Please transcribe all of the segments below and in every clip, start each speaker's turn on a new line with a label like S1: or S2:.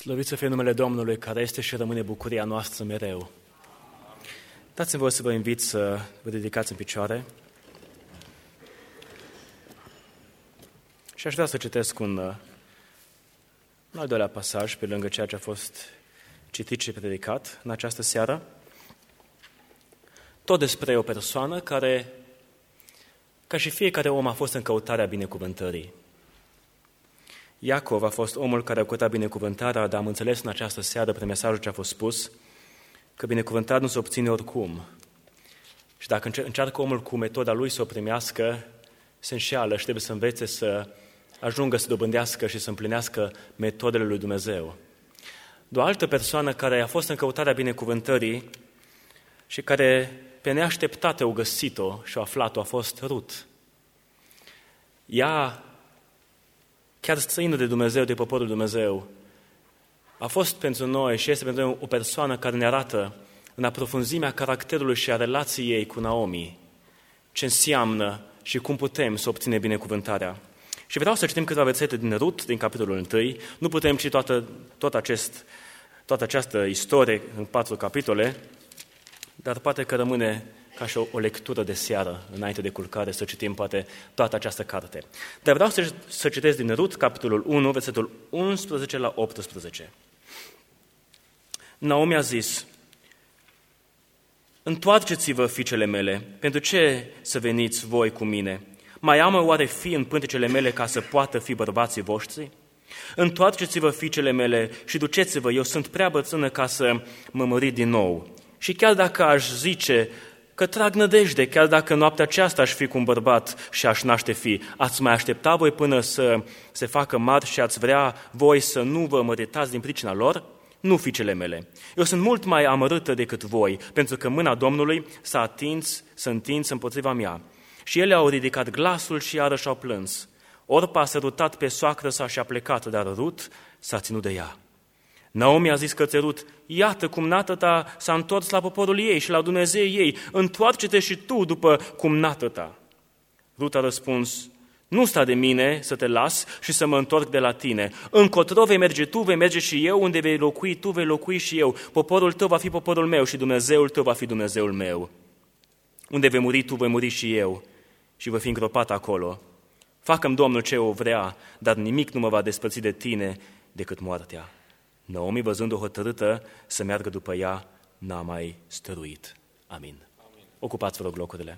S1: Slăvit să fie numele Domnului, care este și rămâne bucuria noastră mereu. Dați-mi voie să vă invit să vă ridicați în picioare. Și aș vrea să citesc un al doilea pasaj, pe lângă ceea ce a fost citit și predicat în această seară. Tot despre o persoană care, ca și fiecare om, a fost în căutarea binecuvântării. Iacov a fost omul care a căutat binecuvântarea, dar am înțeles în această seară, prin mesajul ce a fost spus, că binecuvântarea nu se obține oricum. Și dacă încearcă omul cu metoda lui să o primească, se înșeală și trebuie să învețe să ajungă să dobândească și să împlinească metodele lui Dumnezeu. De o altă persoană care a fost în căutarea binecuvântării și care pe neașteptate au găsit-o și au aflat-o a fost Rut. Ea, chiar străină de Dumnezeu, de poporul Dumnezeu, a fost pentru noi și este pentru noi o persoană care ne arată în aprofunzimea caracterului și a relației ei cu Naomi ce înseamnă și cum putem să obținem binecuvântarea. Și vreau să citim câteva versete din Rut, din capitolul 1. Nu putem citi toată această istorie în 4 capitole, dar poate că rămâne ca și o lectură de seară, înainte de culcare, să citim poate toată această carte. Dar vreau să citesc din Rut, capitolul 1, versetul 11 la 18. Naomi a zis: întoarceți-vă, fiicele mele, pentru ce să veniți voi cu mine? Mai am oare fi în pântecele mele ca să poată fi bărbații voștri? Întoarceți-vă, fiicele mele, și duceți-vă, eu sunt prea bătrână ca să mă mărit din nou. Și chiar dacă aș zice că trag nădejde, chiar dacă noaptea aceasta aș fi cu un bărbat și aș naște fi, ați mai aștepta voi până să se facă mari și ați vrea voi să nu vă măritați din pricina lor? Nu, fiicele mele, eu sunt mult mai amărâtă decât voi, pentru că mâna Domnului s-a întins împotriva mea. Și ele au ridicat glasul și iarăși au plâns. Orpa a sărutat pe soacră sa și a plecat, dar Rut s-a ținut de ea. Naomi a zis către Rut: iată cum nată ta s-a întors la poporul ei și la Dumnezeu ei, întoarce-te și tu după cum nată ta. Rut a răspuns: nu sta de mine să te las și să mă întorc de la tine. Încotro vei merge tu, vei merge și eu, unde vei locui tu, vei locui și eu. Poporul tău va fi poporul meu și Dumnezeul tău va fi Dumnezeul meu. Unde vei muri tu, voi muri și eu și voi fi îngropat acolo. Facă-mi Domnul ce o vrea, dar nimic nu mă va despărți de tine decât moartea. Naomi, văzând-o hotărâtă să meargă după ea, n-a mai stăruit. Amin. Ocupați, vă rog, locurile.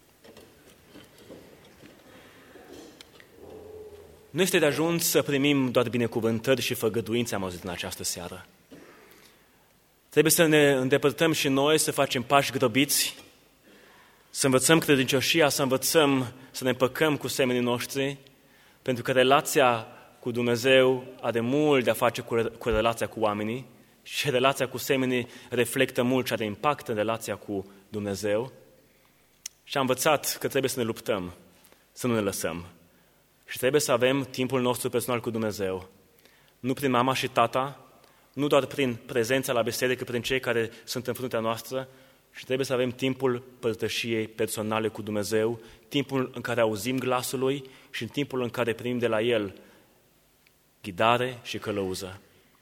S1: Nu este de ajuns să primim doar binecuvântări și făgăduințe, am auzit în această seară. Trebuie să ne îndepărtăm și noi, să facem pași grăbiți, să învățăm credincioșia, să învățăm să ne împăcăm cu semenii noștri, pentru că relația cu Dumnezeu are mult de a face cu relația cu oamenii și relația cu semenii reflectă mult și are impact în relația cu Dumnezeu. Și am învățat că trebuie să ne luptăm, să nu ne lăsăm. Și trebuie să avem timpul nostru personal cu Dumnezeu. Nu prin mama și tata, nu doar prin prezența la biserică, prin cei care sunt în fruntea noastră, și trebuie să avem timpul părtășiei personale cu Dumnezeu, timpul în care auzim glasul Lui și timpul în care primim de la El ghidare și călăuză.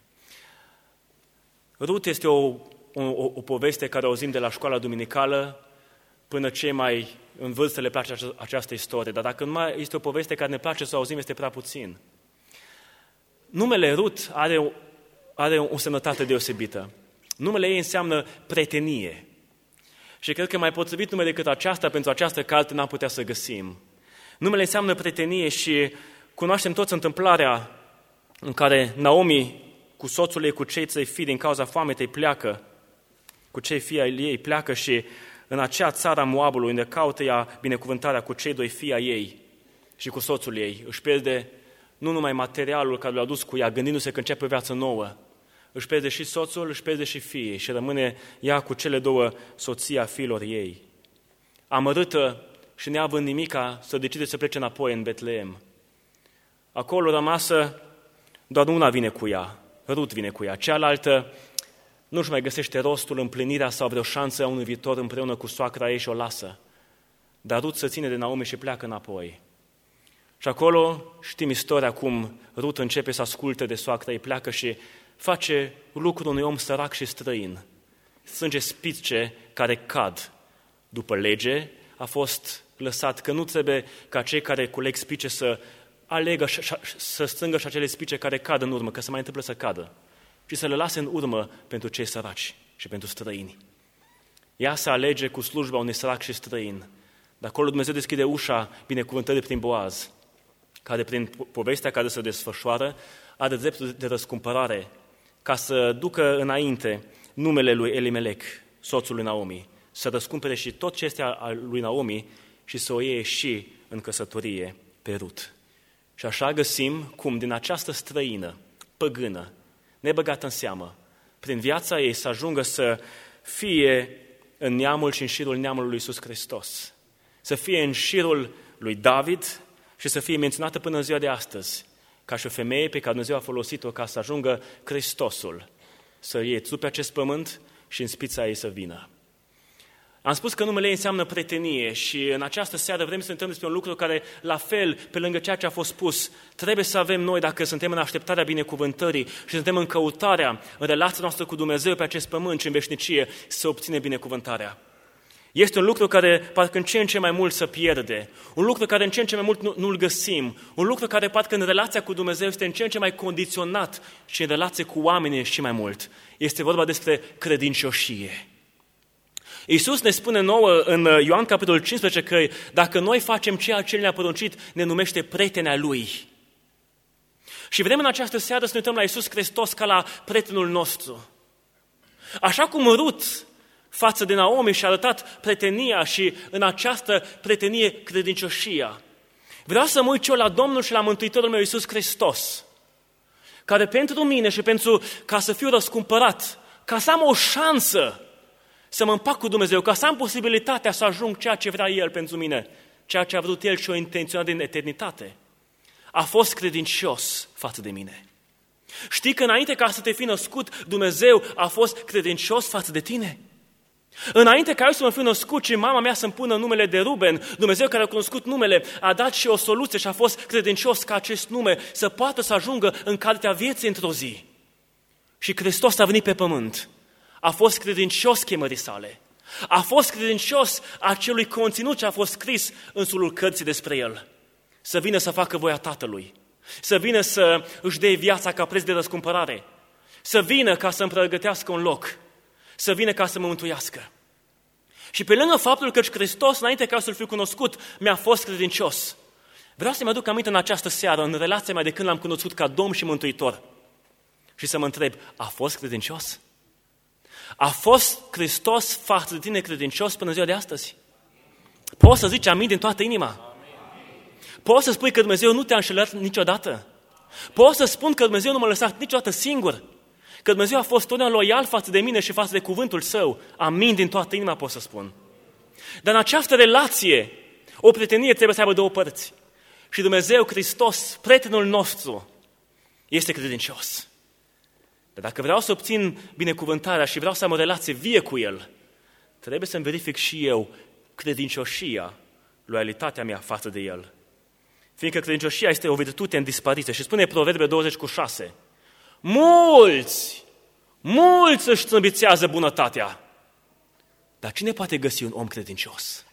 S1: Rut este o poveste care auzim de la școala duminicală până cei mai în vârstă le place această istorie, dar dacă nu mai este o poveste care ne place să o auzim, este prea puțin. Numele Rut are o semnătate deosebită. Numele ei înseamnă prietenie. Și cred că mai potrivit nume decât aceasta, pentru această carte n-am putea să găsim. Numele înseamnă prietenie și cunoaștem toți întâmplarea în care Naomi cu soțul ei, cu cei 3 fii din cauza foametei pleacă, cu cei fii ai ei pleacă și în acea țară a Moabului, unde caută ea binecuvântarea cu cei 2 fii ai ei și cu soțul ei, își pierde nu numai materialul care l-a dus cu ea, gândindu-se că începe o viață nouă, își pierde și soțul, își pierde și fiii și rămâne ea cu cele 2 soții a fiilor ei. Amărâtă și neavând nimica, să decide să plece înapoi în Betleem. Acolo rămasă, doar una vine cu ea, Rut vine cu ea, cealaltă nu-și mai găsește rostul, împlinirea sau vreo șansă a unui viitor împreună cu soacra ei și o lasă. Dar Rut se ține de Naomi și pleacă înapoi. Și acolo știm istoria cum Rut începe să asculte de soacra ei, pleacă și face lucrul unui om sărac și străin. Sânge spice care cad. După lege a fost lăsat că nu trebuie ca cei care culeg spice să alegă, să strângă și acele spice care cad în urmă, că se mai întâmplă să cadă, și să le lase în urmă pentru cei săraci și pentru străini. Ea se alege cu slujba unui sărac și străin. De acolo Dumnezeu deschide ușa binecuvântării prin Boaz, care prin povestea care se desfășoară are dreptul de răscumpărare ca să ducă înainte numele lui Elimelec, soțul lui Naomi, să răscumpere și tot ce este al lui Naomi și să o iei și în căsătorie pe Rut. Și așa găsim cum din această străină, păgână, nebăgată în seamă, prin viața ei să ajungă să fie în neamul și în șirul neamului lui Iisus Hristos, să fie în șirul lui David și să fie menționată până în ziua de astăzi, ca și o femeie pe care Dumnezeu a folosit-o ca să ajungă Hristosul, să iei pe acest pământ și în spița ei să vină. Am spus că numele ei înseamnă prietenie și în această seară vrem să ne uităm despre un lucru care, la fel, pe lângă ceea ce a fost spus, trebuie să avem noi, dacă suntem în așteptarea binecuvântării și suntem în căutarea, în relația noastră cu Dumnezeu pe acest pământ și în veșnicie, să obținem binecuvântarea. Este un lucru care parcă în ce în ce mai mult se pierde, un lucru care în ce în ce mai mult nu-l găsim, un lucru care parcă în relația cu Dumnezeu este în ce în ce mai condiționat și în relație cu oamenii și mai mult. Este vorba despre credincioșie. Iisus ne spune nouă în Ioan capitolul 15 că dacă noi facem ceea ce ne-a poruncit, ne numește prietenea Lui. Și vrem în această seară să ne uităm la Iisus Hristos ca la prietenul nostru. Așa cum Rut față de Naomi și-a arătat prietenia și în această prietenie credincioșia. Vreau să mă uit eu la Domnul și la Mântuitorul meu Iisus Hristos, care pentru mine și ca să fiu răscumpărat, ca să am o șansă să mă împac cu Dumnezeu, ca să am posibilitatea să ajung ceea ce vrea El pentru mine, ceea ce a vrut El și o intenționat din eternitate, a fost credincios față de mine. Știi că înainte ca să te fi născut, Dumnezeu a fost credincios față de tine? Înainte ca eu să mă fiu născut și mama mea să-mi pună numele de Ruben, Dumnezeu care a cunoscut numele a dat și o soluție și a fost credincios ca acest nume să poată să ajungă în cartea vieții într-o zi. Și Hristos a venit pe pământ. A fost credincios chemării sale. A fost credincios acelui conținut ce a fost scris în sulul cărții despre El. Să vină să facă voia Tatălui. Să vină să își dea viața ca preț de răscumpărare. Să vină ca să-mi pregătească un loc. Să vină ca să mă mântuiască. Și pe lângă faptul că Hristos, înainte ca să-L fiu cunoscut, mi-a fost credincios, vreau să-mi aduc aminte în această seară, în relația mea de când L-am cunoscut ca Domn și Mântuitor. Și să mă întreb, a fost credincios? A fost Hristos față de tine credincios până ziua de astăzi? Poți să zici amin din toată inima? Poți să spui că Dumnezeu nu te-a înșelat niciodată? Poți să spun că Dumnezeu nu m-a lăsat niciodată singur? Că Dumnezeu a fost totdeauna loial față de mine și față de cuvântul Său? Amin din toată inima pot să spun. Dar în această relație, o prietenie trebuie să aibă două părți. Și Dumnezeu, Hristos, prietenul nostru, este credincios. Dar dacă vreau să obțin binecuvântarea și vreau să am o relație vie cu El, trebuie să-mi verific și eu credincioșia, loialitatea mea față de El. Fiindcă credincioșia este o virtute în dispariție. Și spune Proverbe 20:6, mulți își trâmbițează bunătatea. Dar cine poate găsi un om credincios?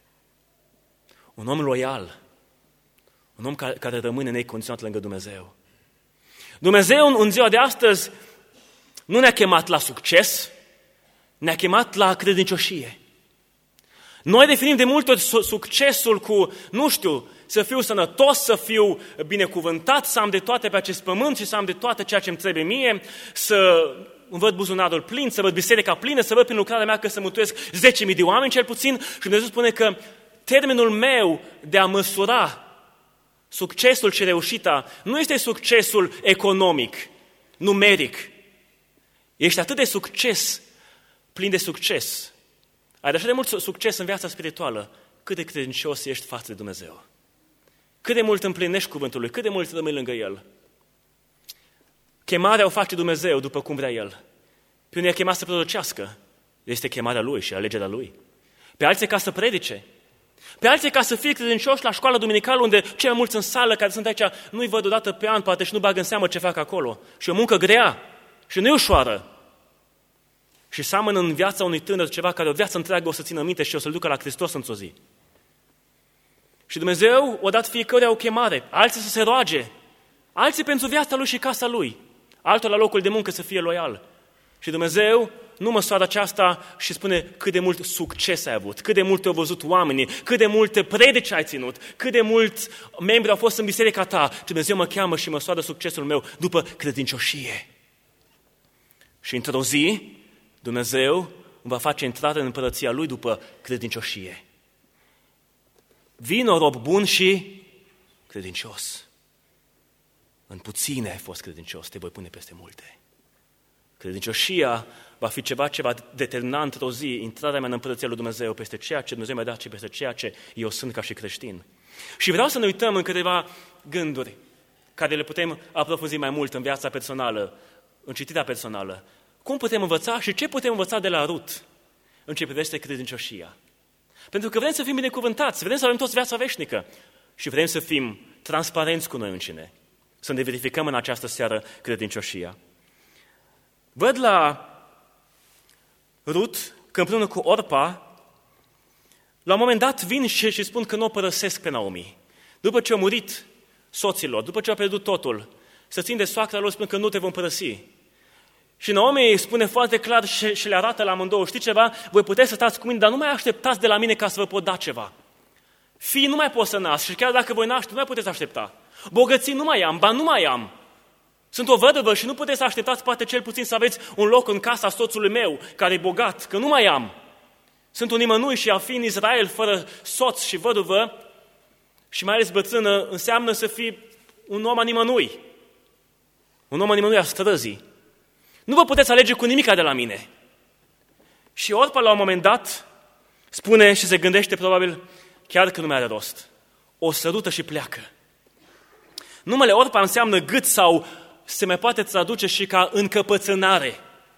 S1: Un om loial, un om care rămâne necondiționat lângă Dumnezeu. Dumnezeu în ziua de astăzi nu ne-a chemat la succes, ne-a chemat la credincioșie. Noi definim de multe ori succesul cu, să fiu sănătos, să fiu binecuvântat, să am de toate pe acest pământ și să am de toate ceea ce îmi trebuie mie, să îmi văd buzunarul plin, să văd biserica plină, să văd prin lucrarea mea că să mântuiesc 10.000 de oameni cel puțin. Și Dumnezeu spune că termenul meu de a măsura succesul și reușita nu este succesul economic, numeric. Ești atât de succes, plin de succes. Ai așa de mult succes în viața spirituală, cât de credincios ești față de Dumnezeu. Cât de mult împlinești cuvântul Lui, cât de mult rămâi lângă El. Chemarea o face Dumnezeu după cum vrea El. Pe unii a chemat să prorocească, este chemarea Lui și alegerea Lui. Pe alții ca să predice. Pe alții ca să fie credincioși la școala duminicală, unde cei mai mulți în sală care sunt aici nu-i văd odată pe an, poate și nu bagă în seamă ce fac acolo. Și o muncă grea. Și nu e ușoară. Și seamănă în viața unui tânăr ceva care o viață întreagă o să țină minte și o să-l ducă la Hristos într-o zi. Și Dumnezeu o dat fiecăruia o chemare, alții să se roage, alții pentru viața lui și casa lui, altul la locul de muncă să fie loial. Și Dumnezeu nu măsoară aceasta și spune cât de mult succes ai avut, cât de mult au văzut oamenii, cât de multe predici ai ținut, cât de mulți membri au fost în biserica ta. Dumnezeu mă cheamă și măsoară succesul meu după credincioșie. Și într-o zi, Dumnezeu îmi va face intrare în împărăția Lui după credincioșie. Vino, rob bun și credincios. În puține ai fost credincios, te voi pune peste multe. Credincioșia va fi ceva ce va determina într-o zi intrarea mea în împărăția lui Dumnezeu peste ceea ce Dumnezeu mi-a dat și peste ceea ce eu sunt ca și creștin. Și vreau să ne uităm în câteva gânduri care le putem aprofunzi mai mult în viața personală, în citirea personală. Cum putem învăța și ce putem învăța de la Rut în ce privește credincioșia? Pentru că vrem să fim binecuvântați, vrem să avem toți viața veșnică și vrem să fim transparenți cu noi înșine, să ne verificăm în această seară credincioșia. Văd la Rut că împreună cu Orpa, la un moment dat vin și spun că nu o părăsesc pe Naomi. După ce au murit soților, după ce au pierdut totul, să țin de soacra lor, spun că nu te vom părăsi. Și Naomi spune foarte clar și le arată la amândouă, știi ceva? Voi puteți să stați cu mine, dar nu mai așteptați de la mine ca să vă pot da ceva. Fii nu mai pot să nasc și chiar dacă voi naște, nu mai puteți aștepta. Bogății nu mai am, bani nu mai am. Sunt o văduvă și nu puteți să așteptați poate cel puțin să aveți un loc în casa soțului meu, care e bogat, că nu mai am. Sunt un nimănui și a fi în Israel fără soț și văduvă, și mai ales bătrână, înseamnă să fii un om a nimănui. Un om a nimănui a străzii. Nu vă puteți alege cu nimica de la mine. Și Orpa la un moment dat spune și se gândește probabil chiar că nu mai are rost. O sărută și pleacă. Numele Orpa înseamnă gât sau se mai poate traduce și ca încăpățânare.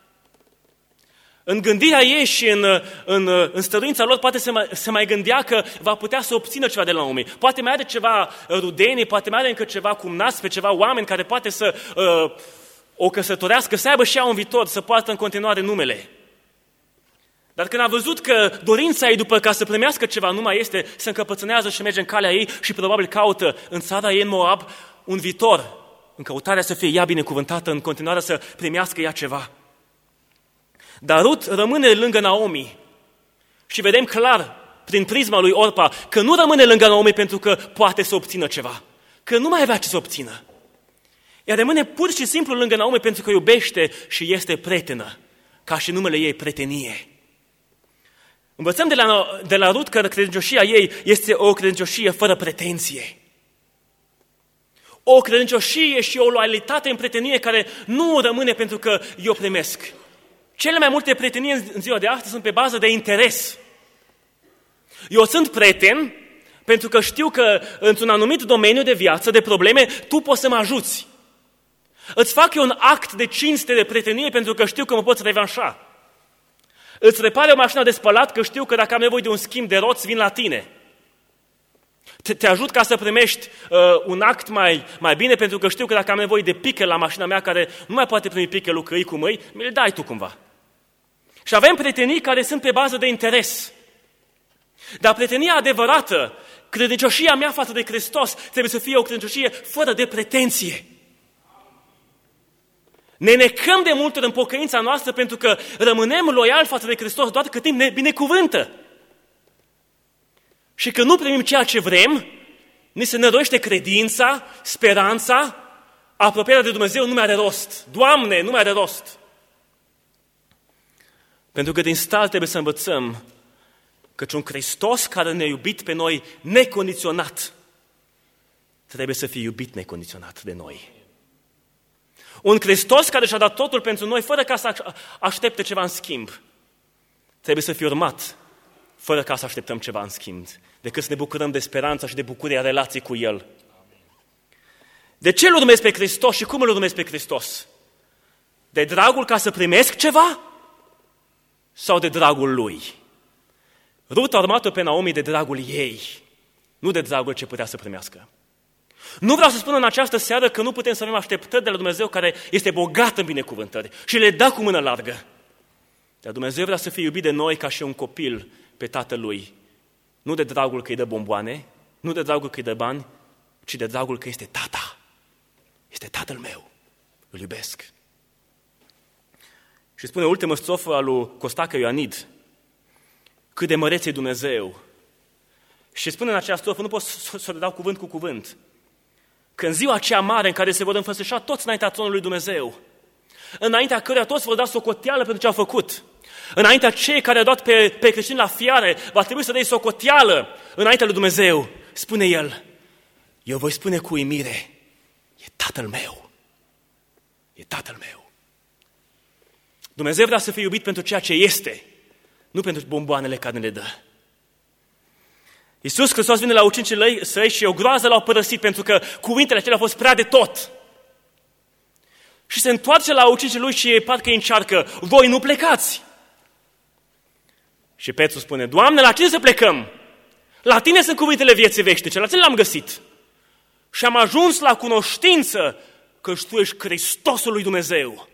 S1: În gândirea ei și în stăruința lor poate se mai gândea că va putea să obțină ceva de la oameni. Poate mai are ceva rudenii, poate mai are încă ceva cumnați pe ceva oameni care poate să o căsătorească, să aibă și ea un viitor, să poartă în continuare numele. Dar când a văzut că dorința ei după ca să primească ceva nu mai este, se încăpățânează și merge în calea ei și probabil caută în țara ei, în Moab, un viitor, în căutarea să fie ea binecuvântată, în continuare să primească ea ceva. Dar Rut rămâne lângă Naomi și vedem clar, prin prisma lui Orpa, că nu rămâne lângă Naomi pentru că poate să obțină ceva, că nu mai avea ce să obțină. Ea rămâne pur și simplu lângă Naomi pentru că iubește și este prietenă, ca și numele ei, prietenie. Învățăm de la Rut că credincioșia ei este o credincioșie fără pretenție. O credincioșie și o loialitate în prietenie care nu rămâne pentru că eu primesc. Cele mai multe prietenii în ziua de astăzi sunt pe bază de interes. Eu sunt prieten pentru că știu că într-un anumit domeniu de viață, de probleme, tu poți să mă ajuți. Îți fac eu un act de cinste, de prietenie, pentru că știu că mă poți revanșa. Îți repare o mașină de spălat, că știu că dacă am nevoie de un schimb de roți, vin la tine. Te ajut ca să primești un act mai bine, pentru că știu că dacă am nevoie de pică la mașina mea, care nu mai poate primi pică lucrăi cu mâini, mi le dai tu cumva. Și avem prietenii care sunt pe bază de interes. Dar prietenia adevărată, credincioșia mea față de Hristos, trebuie să fie o credincioșie fără de pretenție. Ne necăm de multe ori în pocăința noastră pentru că rămânem loiali față de Hristos doar cât timp ne binecuvântă. Și când nu primim ceea ce vrem, ni se năroiește credința, speranța, apropierea de Dumnezeu nu mai are rost. Doamne, nu mai are rost. Pentru că din start trebuie să învățăm căci un Hristos care ne-a iubit pe noi necondiționat, trebuie să fie iubit necondiționat de noi. Un Hristos care și-a dat totul pentru noi, fără ca să aștepte ceva în schimb, trebuie să fie urmat, fără ca să așteptăm ceva în schimb, decât să ne bucurăm de speranța și de bucuria relației cu El. De ce îl urmez pe Hristos și cum îl urmez pe Hristos? De dragul ca să primesc ceva? Sau de dragul Lui? Rut a urmat-o pe Naomi de dragul ei, nu de dragul ce putea să primească. Nu vreau să spun în această seară că nu putem să avem așteptări de la Dumnezeu care este bogat în binecuvântări și le dă cu mână largă. Dar Dumnezeu vrea să fie iubit de noi ca și un copil pe tatăl lui. Nu de dragul că îi dă bomboane, nu de dragul că îi dă bani, ci de dragul că este tata. Este tatăl meu. Îl iubesc. Și spune ultima strofă a lui Costache Ioanid, cât de măreț e Dumnezeu. Și spune în această strofă, nu pot să le dau cuvânt cu cuvânt, că în ziua aceea mare în care se vor înfățișa toți înaintea tronului lui Dumnezeu, înaintea căreia toți vor da socoteală pentru ce au făcut, înaintea cei care au dat pe creștini la fiare, va trebui să dai socoteală înaintea lui Dumnezeu. Spune el, eu voi spune cu uimire, e Tatăl meu, e Tatăl meu. Dumnezeu vrea să fie iubit pentru ceea ce este, nu pentru bomboanele care ne dă. Iisus Hristos vine la ucenicii săi și o groază l-au părăsit pentru că cuvintele acelea au fost prea de tot. Și se întoarce la ucenicii lui și parcă îi încearcă, voi nu plecați. Și Petru spune, Doamne, la cine să plecăm? La tine sunt cuvintele vieții veșnice, la tine le-am găsit. Și am ajuns la cunoștință că tu ești Hristosul lui Dumnezeu.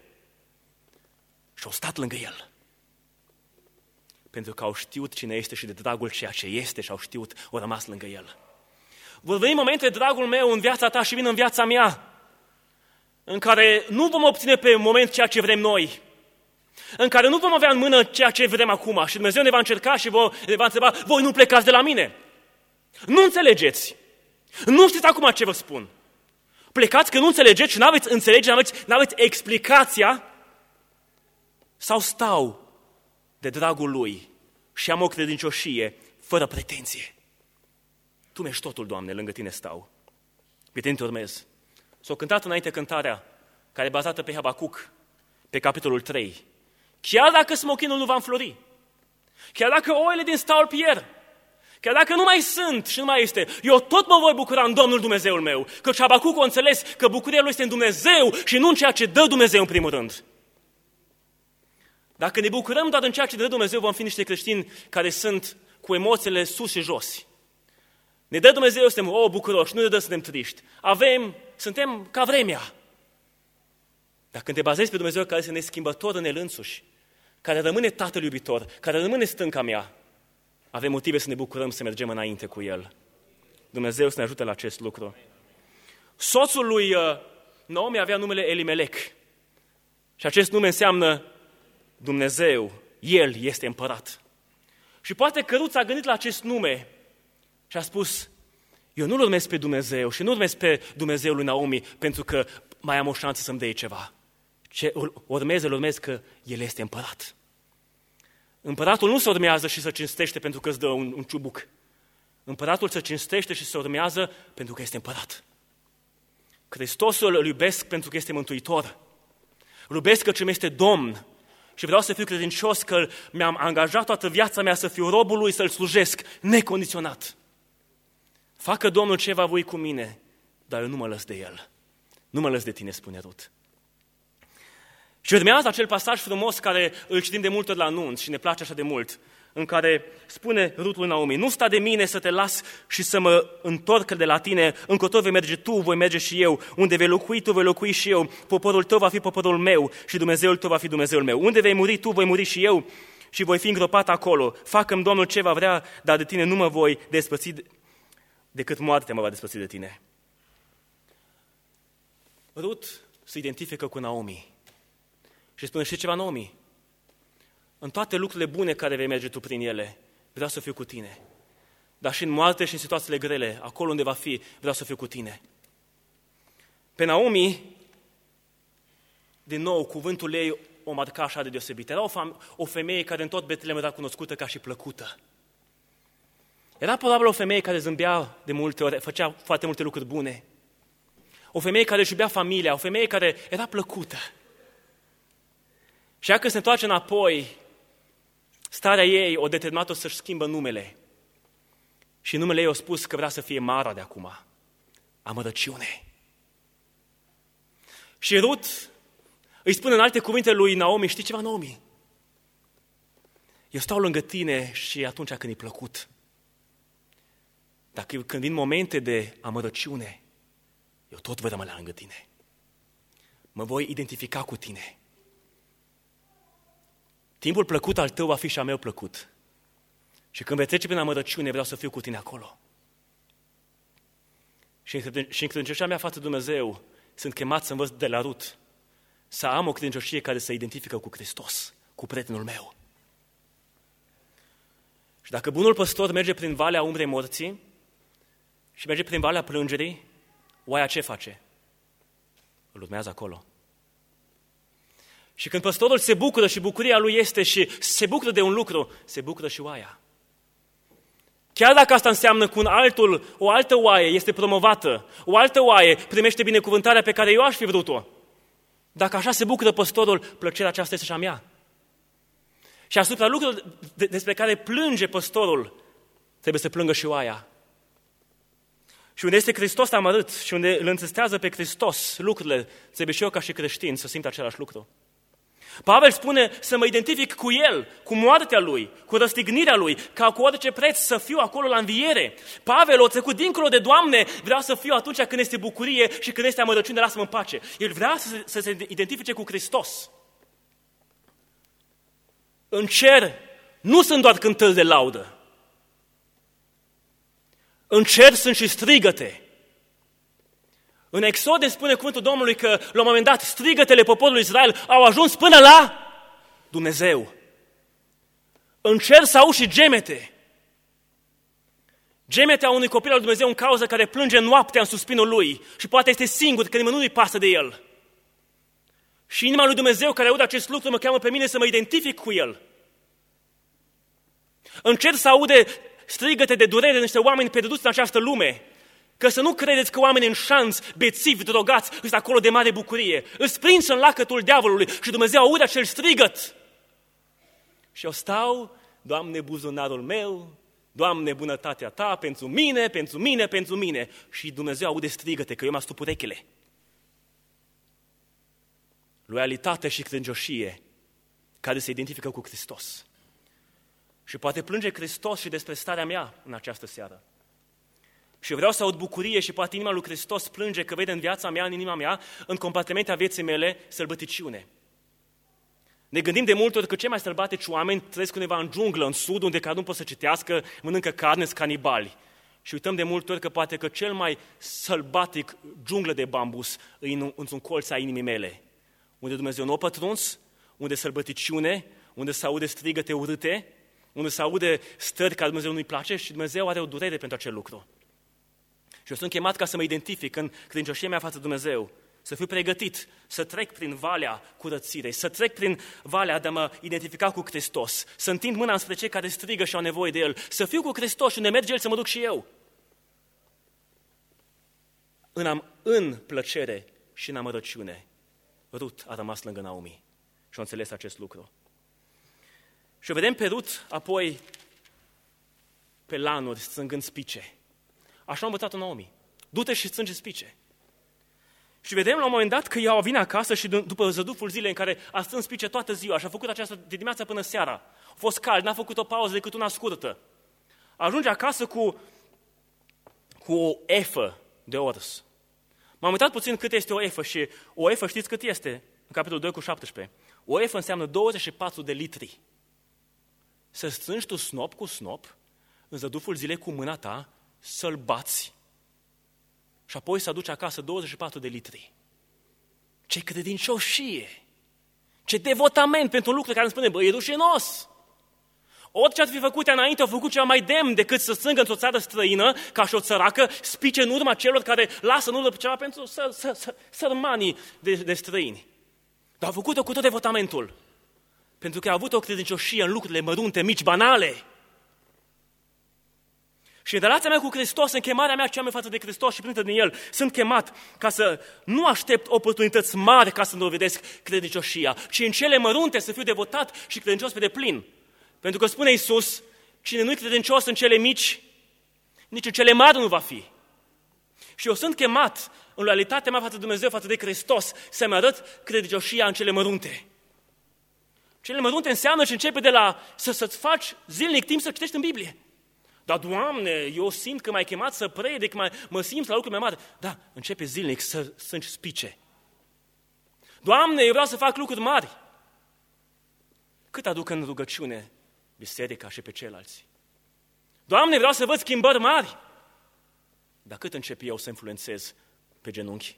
S1: Și au stat lângă el. Pentru că au știut cine este și de dragul ceea ce este și au știut, au rămas lângă el. Vor veni momente, dragul meu, în viața ta și vin în viața mea, în care nu vom obține pe moment ceea ce vrem noi, în care nu vom avea în mână ceea ce vrem acum și Dumnezeu ne va încerca și ne va întreba, voi nu plecați de la mine. Nu înțelegeți. Nu știți acum ce vă spun. Plecați că nu înțelegeți și nu aveți înțelegere, nu aveți explicația, sau stau de dragul lui și am o credincioșie fără pretenție. Tu mi-ești totul, Doamne, lângă tine stau. Pe tine te urmez. S-a cântat înainte cântarea care e bazată pe Habacuc, pe capitolul 3. Chiar dacă smochinul nu va înflori, chiar dacă oile din staul pierd, chiar dacă nu mai sunt și nu mai este, eu tot mă voi bucura în Domnul Dumnezeul meu, căci Habacuc a înțeles că bucuria lui este în Dumnezeu și nu în ceea ce dă Dumnezeu în primul rând. Dacă ne bucurăm doar în ceea ce dă Dumnezeu, vom fi niște creștini care sunt cu emoțiile sus și jos. Ne dă Dumnezeu, suntem bucuroși, nu ne dă să suntem triști. Suntem ca vremea. Dar când te bazezi pe Dumnezeu care este neschimbător în el însuși, care rămâne Tatăl iubitor, care rămâne stânca mea, avem motive să ne bucurăm să mergem înainte cu El. Dumnezeu să ne ajute la acest lucru. Soțul lui Naomi avea numele Elimelec. Și acest nume înseamnă Dumnezeu, El este împărat. Și poate că Ruth a gândit la acest nume și a spus, eu nu-L urmez pe Dumnezeu și nu urmez pe Dumnezeul lui Naomi pentru că mai am o șansă să-mi dea ceva. Îl urmez că El este împărat. Împăratul nu se urmează și se cinstește pentru că îți dă un ciubuc. Împăratul se cinstește și se urmează pentru că este împărat. Hristosul îl iubesc pentru că este mântuitor. Îl iubesc că ce este Domn. Și vreau să fiu credincios că mi-am angajat toată viața mea să fiu robul lui, să-L slujesc necondiționat. Facă Domnul ce va voi cu mine, dar eu nu mă lăs de El. Nu mă lăs de tine, spune Ruth. Și urmează acel pasaj frumos care îl citim de multe ori la anunț și ne place așa de mult, în care spune Ruth lui Naomi, nu sta de mine să te las și să mă întorc de la tine, încotro vei merge tu, voi merge și eu, unde vei locui tu, voi locui și eu, poporul tău va fi poporul meu și Dumnezeul tău va fi Dumnezeul meu. Unde vei muri tu, voi muri și eu și voi fi îngropat acolo. Facă-mi Domnul ce va vrea, dar de tine nu mă voi despărți, decât moartea mă va despărți de tine. Ruth se identifică cu Naomi și spune, știi ceva, Naomi? În toate lucrurile bune care vei merge tu prin ele, vreau să fiu cu tine. Dar și în moarte și în situațiile grele, acolo unde va fi, vreau să fiu cu tine. Pe Naomi, din nou, cuvântul ei o marca așa de deosebit. Era o femeie care în tot Betlehem era cunoscută ca și plăcută. Era probabil o femeie care zâmbea de multe ori, făcea foarte multe lucruri bune. O femeie care își iubea familia, o femeie care era plăcută. Și dacă se întoarce înapoi, starea ei o determinat-o să-și schimbă numele. Și numele ei a spus că vrea să fie Mara de acum. Amărăciune. Și Ruth îi spune în alte cuvinte lui Naomi, știi ceva, Naomi? Eu stau lângă tine și atunci când e plăcut. Dacă când vin momente de amărăciune, eu tot voi rămâne lângă tine. Mă voi identifica cu tine. Timpul plăcut al tău va fi și al meu plăcut. Și când vei trece prin amărăciune, vreau să fiu cu tine acolo. Și în credincioșia mea față de Dumnezeu, sunt chemat să învăț de la Rut, să am o credincioșie care se identifică cu Hristos, cu prietenul meu. Și dacă bunul păstor merge prin valea umbrei morții și merge prin valea plângerii, oaia ce face? Îl urmează acolo. Și când păstorul se bucură și bucuria lui este și se bucură de un lucru, se bucură și oaia. Chiar dacă asta înseamnă că o altă oaie este promovată, o altă oaie primește binecuvântarea pe care eu aș fi vrut-o, dacă așa se bucură păstorul, plăcerea aceasta este și a mea. Și asupra lucrurilor despre care plânge păstorul, trebuie să plângă și oaia. Și unde este Hristos amărât și unde îl întrstează pe Hristos lucrurile, trebuie și eu ca și creștin să simt același lucru. Pavel spune să mă identific cu El, cu moartea Lui, cu răstignirea Lui, ca cu orice preț să fiu acolo la înviere. Pavel a trecut dincolo de Doamne, vreau să fiu atunci când este bucurie și când este amărăciune, lasă-mă în pace. El vrea să se identifice cu Hristos. În cer nu sunt doar cântări de laudă. În cer sunt și strigăte. În Exode spune cuvântul Domnului că la un moment dat strigătele poporului Israel au ajuns până la Dumnezeu. În cer s-au și gemete. Gemete a unui copil al lui Dumnezeu în cauză care plânge noaptea în suspinul lui și poate este singur, că nimeni nu-i pasă de el. Și inima lui Dumnezeu care aude acest lucru mă cheamă pe mine să mă identific cu el. În cer se aude strigăte de durere de niște oameni pierduți în această lume. Că să nu credeți că oamenii în șanț, bețivi, drogați, sunt acolo de mare bucurie. Îți prinși în lacătul diavolului și Dumnezeu aude acel strigăt. Și eu stau, Doamne, buzunarul meu, Doamne, bunătatea Ta pentru mine, pentru mine, pentru mine. Și Dumnezeu aude strigăte, că eu m-am stup urechile. Loialitate și credincioșie care se identifică cu Hristos. Și poate plânge Hristos și despre starea mea în această seară. Și vreau să aud bucurie și poate inima lui Hristos plânge că vede în viața mea, în inima mea, în compartimentea vieții mele, sălbăticiune. Ne gândim de multe ori că cei mai sălbatici oameni trăiesc undeva în junglă, în sud, unde nu pot să citească, mănâncă carne, sunt canibali. Și uităm de multe ori că poate că cel mai sălbatic junglă de bambus e într-un colț a inimii mele, unde Dumnezeu nu a pătruns, unde sălbăticiune, unde se aude strigăte urâte, unde se aude stări care Dumnezeu nu-i place și Dumnezeu are o durere pentru acel lucru. Și eu sunt chemat ca să mă identific în credincioșia mea față de Dumnezeu, să fiu pregătit, să trec prin valea curățirei, să trec prin valea de a mă identifica cu Hristos, să întind mâna înspre cei care strigă și au nevoie de El, să fiu cu Hristos și unde merge El să mă duc și eu. În plăcere și în amărăciune, Rut a rămas lângă Naomi și a înțeles acest lucru. Și o vedem pe Rut apoi pe lanuri strângând spice. Așa a învățat-o Naomi. Du-te și strânge spice. Și vedem la un moment dat că ea vine acasă și după zăduful zilei în care a strâns spice toată ziua și a făcut aceasta de dimineața până seara. A fost cald, n-a făcut o pauză decât una scurtă. Ajunge acasă cu o efă de ors. M-am uitat puțin cât este o efă și o efă știți cât este? În capitolul 2 cu 17. O efă înseamnă 24 de litri. Să strângi tu snop cu snop în zăduful zilei cu mâna ta, să-l bați și apoi să aduci acasă 24 de litri. Ce credincioșie! Ce devotament pentru un lucru care îmi spune, bă, e rușinos! Orice ați fi făcut înainte, au făcut ceva mai demn decât să strângă într-o țară străină, ca și o țăracă, spice în urma celor care lasă în urmă ceva pentru sărmanii de străini. Dar au făcut-o cu tot devotamentul. Pentru că a avut o credincioșie în lucrurile mărunte, mici, banale. Și în relația mea cu Hristos, în chemarea mea cea mai față de Hristos și primită din El, sunt chemat ca să nu aștept oportunități mari ca să dovedesc credincioșia, ci în cele mărunte să fiu devotat și credincios pe deplin. Pentru că spune Iisus, cine nu-i credincios în cele mici, nici în cele mari nu va fi. Și eu sunt chemat în loialitatea mea față de Dumnezeu, față de Hristos, să-mi arăt credincioșia în cele mărunte. Cele mărunte înseamnă și începe de la să-ți faci zilnic timp să citești în Biblie. Dar, Doamne, eu simt că m-ai chemat să predic, mă simt la lucruri mai mari. Da, începe zilnic să strângi spice. Doamne, eu vreau să fac lucruri mari. Cât aduc în rugăciune biserica și pe ceilalți? Doamne, vreau să văd schimbări mari. Dar cât încep eu să influențez pe genunchi?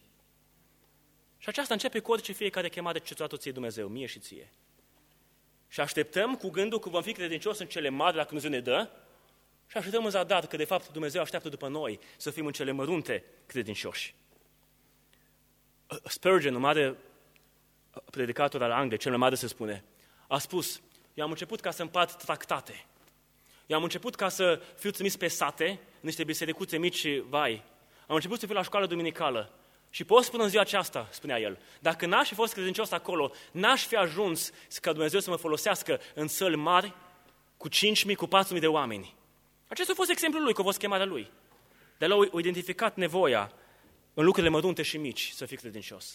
S1: Și aceasta începe cu orice fiecare chemare ce ți-a ție Dumnezeu, mie și ție. Și așteptăm cu gândul că vom fi credincioși în cele mari dacă Dumnezeu ne dă și așteptăm în zadar că de fapt Dumnezeu așteaptă după noi să fim în cele mărunte credincioși. Spurgeon, un mare predicator al Angliei, cel mai mare se spune, a spus, eu am început ca să împart tractate. Eu am început ca să fiu trimis pe sate, în niște bisericuțe mici și vai. Am început să fiu la școală duminicală. Și pot spune în ziua aceasta, spunea el, dacă n-aș fi fost credincios acolo, n-aș fi ajuns ca Dumnezeu să mă folosească în săli mari, cu 5.000, cu 4.000 de oameni. Acesta a fost exemplul lui, că a fost chemarea lui. Dar el a identificat nevoia în lucrurile mărunte și mici să fii credincios.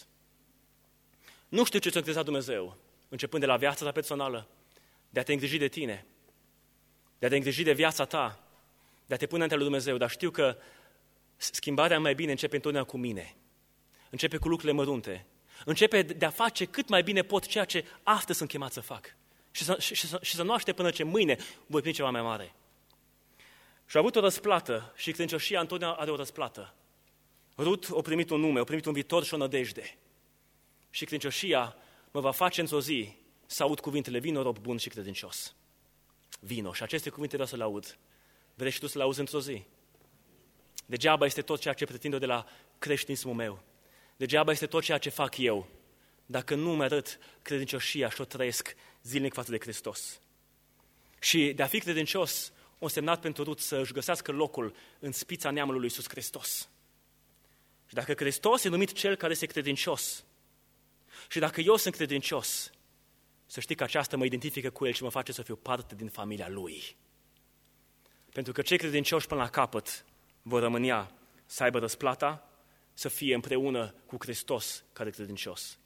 S1: Nu știu ce ți-a crezat Dumnezeu, începând de la viața ta personală, de a te îngriji de tine, de a te îngriji de viața ta, de a te pune înaintea lui Dumnezeu, dar știu că schimbarea mai bine începe întotdeauna cu mine. Începe cu lucrurile mărunte. Începe de a face cât mai bine pot ceea ce astăzi sunt chemat să fac. Și să nu aștept până ce mâine voi primi ceva mai mare. Și a avut o răsplată și credincioșia întotdeauna are o răsplată. Rut a primit un nume, a primit un viitor și o nădejde. Și credincioșia mă va face într-o zi să aud cuvintele, vino rob bun și credincios. Vino. Și aceste cuvinte vreau să le aud. Vrei și tu să le auzi într-o zi? Degeaba este tot ceea ce pretind eu de la creștinismul meu. Degeaba este tot ceea ce fac eu, dacă nu mă arăt credincioșia și o trăiesc zilnic față de Hristos. Și de a fi credincios, a însemnat pentru Rut să își găsească locul în spița neamului lui Iisus Hristos. Și dacă Hristos e numit cel care este credincios, și dacă eu sunt credincios, să știi că aceasta mă identifică cu El și mă face să fiu parte din familia Lui. Pentru că cei credincioși până la capăt vor rămâne să aibă răsplata, să fie împreună cu Hristos care e credincios.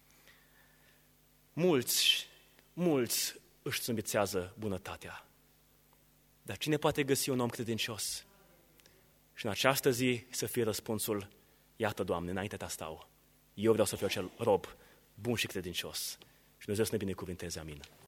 S1: Mulți își țâmbițează bunătatea. Dar cine poate găsi un om credincios? Și în această zi să fie răspunsul, iată, Doamne, înaintea Ta stau. Eu vreau să fiu acel rob bun și credincios. Și Dumnezeu să ne binecuvânteze, amin.